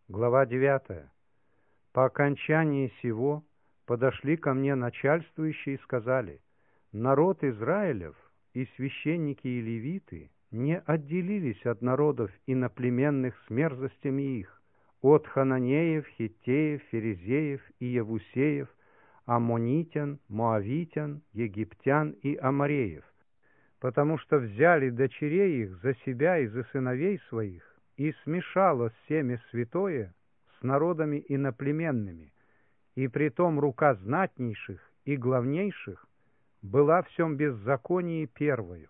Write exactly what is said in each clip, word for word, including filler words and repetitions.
Глава девятая. По окончании сего подошли ко мне начальствующие и сказали: народ Израилев и священники и левиты не отделились от народов иноплеменных с мерзостями их, от хананеев, хиттеев, ферезеев и евусеев, аммонитян, моавитян, египтян и амореев, потому что взяли дочерей их за себя и за сыновей своих, и смешалось семя святое с народами иноплеменными, и притом рука знатнейших и главнейших была в сем беззаконии первою.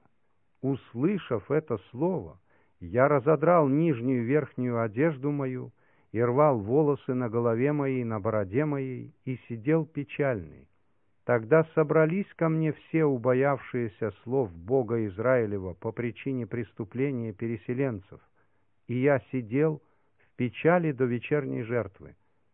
Услышав это слово, я разодрал нижнюю и верхнюю одежду мою, и рвал волосы на голове моей, на бороде моей, и сидел печальный. Тогда собрались ко мне все убоявшиеся слов Бога Израилева по причине преступления переселенцев, и я сидел в печали до вечерней жертвы.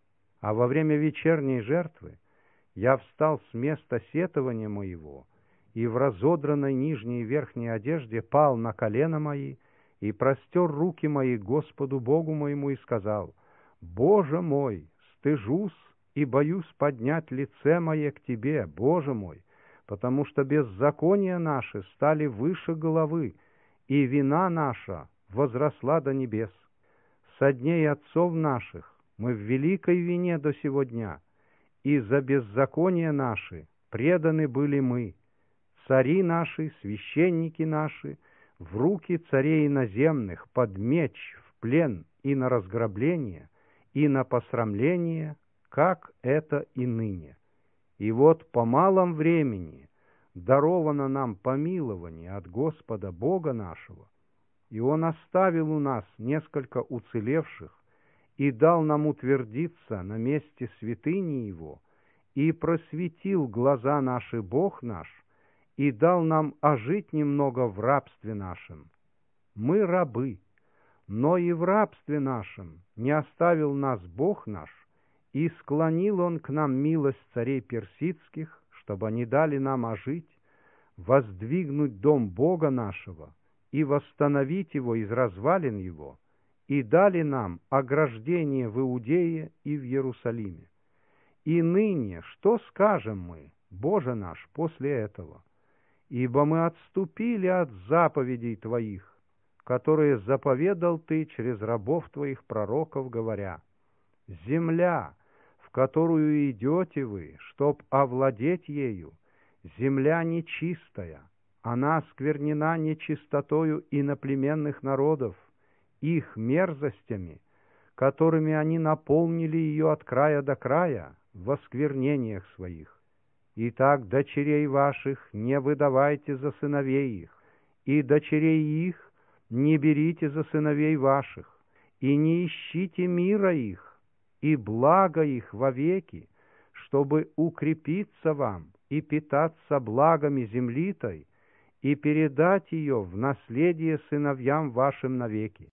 А во время вечерней жертвы я встал с места сетования моего, и в разодранной нижней и верхней одежде пал на колена мои, и простер руки мои Господу Богу моему, и сказал: «Боже мой, стыжусь и боюсь поднять лице мое к Тебе, Боже мой, потому что беззакония наши стали выше головы, и вина наша возросла до небес. Со дней отцов наших мы в великой вине до сего дня, и за беззакония наши преданы были мы, цари наши, священники наши, в руки царей иноземных, под меч, в плен и на разграбление, и на посрамление, как это и ныне. И вот по малом времени даровано нам помилование от Господа Бога нашего, и Он оставил у нас несколько уцелевших, и дал нам утвердиться на месте святыни Его, и просветил глаза наши Бог наш, и дал нам ожить немного в рабстве нашем. Мы рабы, но и в рабстве нашем не оставил нас Бог наш, и склонил Он к нам милость царей персидских, чтобы они дали нам ожить, воздвигнуть дом Бога нашего и восстановить его из развалин его, и дали нам ограждение в Иудее и в Иерусалиме. И ныне что скажем мы, Боже наш, после этого? Ибо мы отступили от заповедей Твоих, которые заповедал Ты через рабов Твоих пророков, говоря: земля, в которую идете вы, чтоб овладеть ею, земля нечистая, она осквернена нечистотою иноплеменных народов, их мерзостями, которыми они наполнили ее от края до края в осквернениях своих. Итак, дочерей ваших не выдавайте за сыновей их, и дочерей их не берите за сыновей ваших, и не ищите мира их, и блага их вовеки, чтобы укрепиться вам и питаться благами земли той, и передать ее в наследие сыновьям вашим навеки.